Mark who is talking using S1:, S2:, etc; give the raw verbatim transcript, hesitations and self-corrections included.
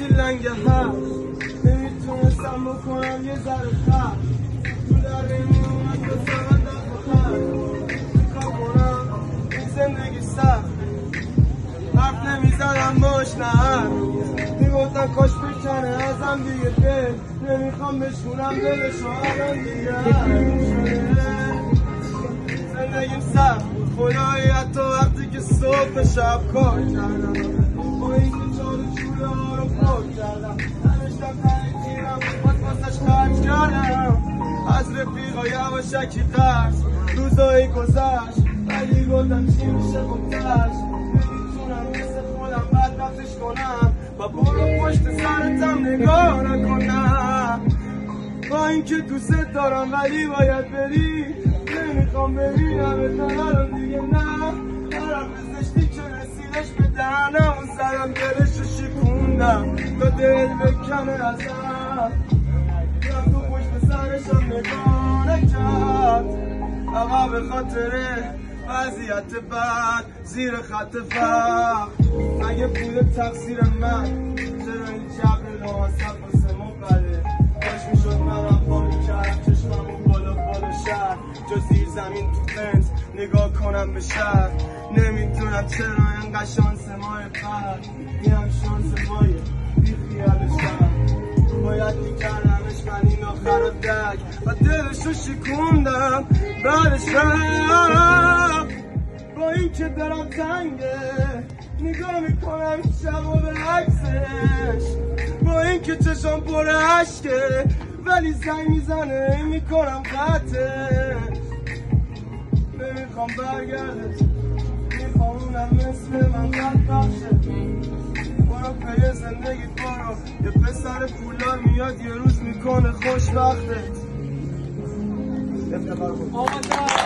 S1: گفتی لنگه هست نمیتونستم بکنم یه ذره خرد تو در میومد به سمت دست بخر کار کنم این زندگی سخت حرف نمیزدم باش نه هر میگفتن کاش بکنه ازم دیگه دل نمیخوام بشونم دلشو الان دیگه زندگیم سخت خدایی حتی وقتی که صبح شب کار کردم با این که چار چوله ها رو پر کردم نوشتم تایی تیرم باز باسش خرج کردم از رفیقا یواشکی قرض روزایی گذشت ولی گفتم چی میشه گفتش نمیتونم مثل خودم بدبختش کنم و برو پشت سرتم نگاه نکنم با اینکه دوست دارم ولی باید بری نمیخوام ببینم اتنالم دیگه نه هرم بزشتی که رسیدش به دهنم و زدم دلش رو شکوندم تا دل بکنه ازم یا تو پشت سرشم نگاه نکرد آقا به خاطره وضعیت بد زیر خط فقر اگه پول تقصیر من چرا این جبر ناصف واسه ما بده باش میشد منم پا میکردم چشممون بالا بالا شهر جا زیر زمین تو فنس نگاه کنم به شهر نمیدونم چرا انقدر شانس ماه فرد میام شانس مایه بی خیال شهر باید میکردمش من این آخر رو دک و دلش رو شکوندم بعد شب با این که دارم تنگه نگاه میکنم شب و به عکسش با این که چشم پر عشقه ولی زنگ میزنه میکنم قطعش نمیخوام برگردش میخوام اونم مثل من قد بخشه برو پی زندگی برو یه پسر پولار میاد یه روز میکنه خوشبختت افتخار بود